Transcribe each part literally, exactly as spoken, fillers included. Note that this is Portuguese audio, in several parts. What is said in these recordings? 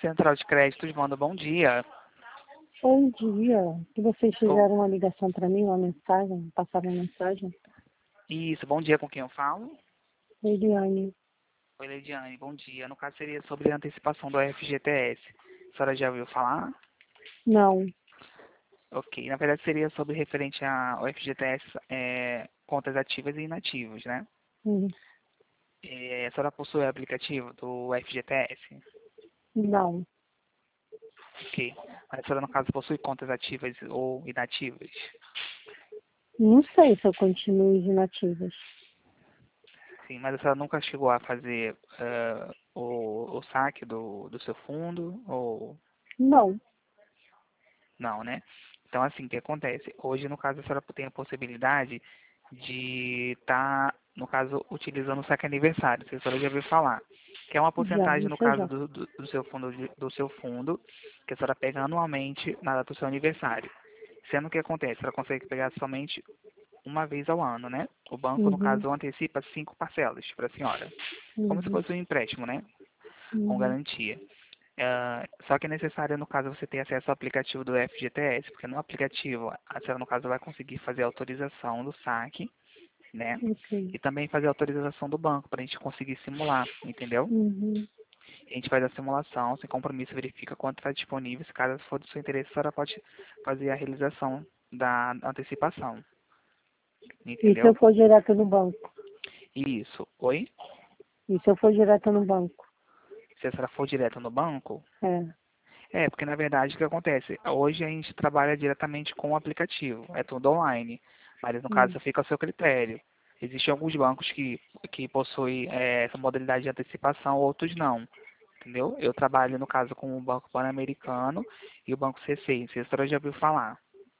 Central de Créditos, manda bom dia. Bom dia. Que vocês Bom, fizeram uma ligação para mim, uma mensagem, passaram uma mensagem. isso, bom dia, com quem eu falo? Eliane. Oi, Leidiane, bom dia. No caso seria sobre a antecipação do F G T S. A senhora já ouviu falar? Não. Ok, na verdade seria sobre referente ao F G T S, é, contas ativas e inativas, né? Hum, É, a senhora possui o aplicativo do F G T S? Não. Ok. Mas a senhora, no caso, possui contas ativas ou inativas? Não sei se eu continuo inativas. Sim, mas a senhora nunca chegou a fazer ah, o, o saque do, do seu fundo ou Não. não, né? Então, assim, o que acontece? Hoje, no caso, a senhora tem a possibilidade de estar, no caso, utilizando o saque aniversário, se a senhora já ouviu falar. Que é uma Já, porcentagem, no isso eu caso, já. do, do, do seu fundo, de- do seu fundo, que a senhora pega anualmente na data do seu aniversário. Sendo que acontece, ela consegue pegar somente uma vez ao ano, né? O banco, no Uhum. caso, antecipa cinco parcelas para a senhora. Como se Uhum. fosse um empréstimo, né? Com Uhum. garantia. Ah, só que é necessário, no caso, você ter acesso ao aplicativo do F G T S, porque no aplicativo, a senhora, no caso, vai conseguir fazer a autorização do saque, né? Ok. E também fazer a autorização do banco, para a gente conseguir simular, entendeu? Uhum. A gente faz a simulação, sem compromisso, verifica quanto está disponível. Se caso for do seu interesse, a senhora pode fazer a realização da antecipação, E se eu entendeu? for direto no banco? Isso. Oi? E se eu for direto no banco? Se a senhora for direto no banco, É. é, porque na verdade o que acontece? Hoje a gente trabalha diretamente com o aplicativo, é tudo online, mas no caso Hum. fica ao seu critério. Existem alguns bancos que, que possuem é, essa modalidade de antecipação, outros não, entendeu? Eu trabalho no caso com o Banco Pan-Americano e o Banco C seis, se a senhora já ouviu falar.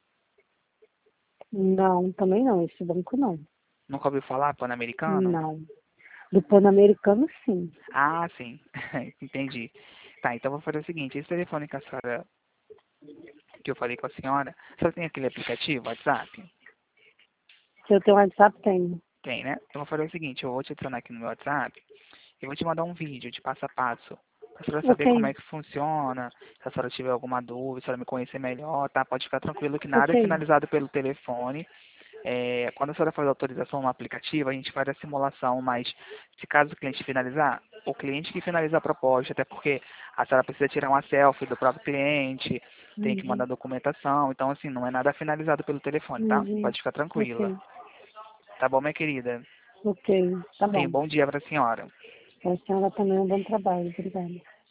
Não, também não. Esse banco não. Nunca ouviu falar Pan-Americano? Não. Do Pan-Americano, sim. Ah, sim, entendi. Tá, então vou fazer o seguinte, esse telefone que a senhora, que eu falei com a senhora, a senhora tem aquele aplicativo, WhatsApp? Se eu tenho WhatsApp, tenho. Tem, né? Eu vou fazer o seguinte, eu vou te adicionar aqui no meu WhatsApp e vou te mandar um vídeo de passo a passo para a senhora saber como Ok. é que funciona, se a senhora tiver alguma dúvida, se a senhora me conhecer melhor, tá? Pode ficar tranquilo que nada é Ok. finalizado pelo telefone. É, quando a senhora faz a autorização no aplicativo, a gente faz a simulação, mas se caso o cliente finalizar, o cliente que finaliza a proposta, até porque a senhora precisa tirar uma selfie do próprio cliente, tem que mandar Uhum. documentação, então assim, não é nada finalizado pelo telefone, tá? Uhum. Pode ficar tranquila. Ok. Tá bom, minha querida? Ok. Tá Tenha um bom. bom dia para a senhora. A senhora também é um bom trabalho. Obrigada.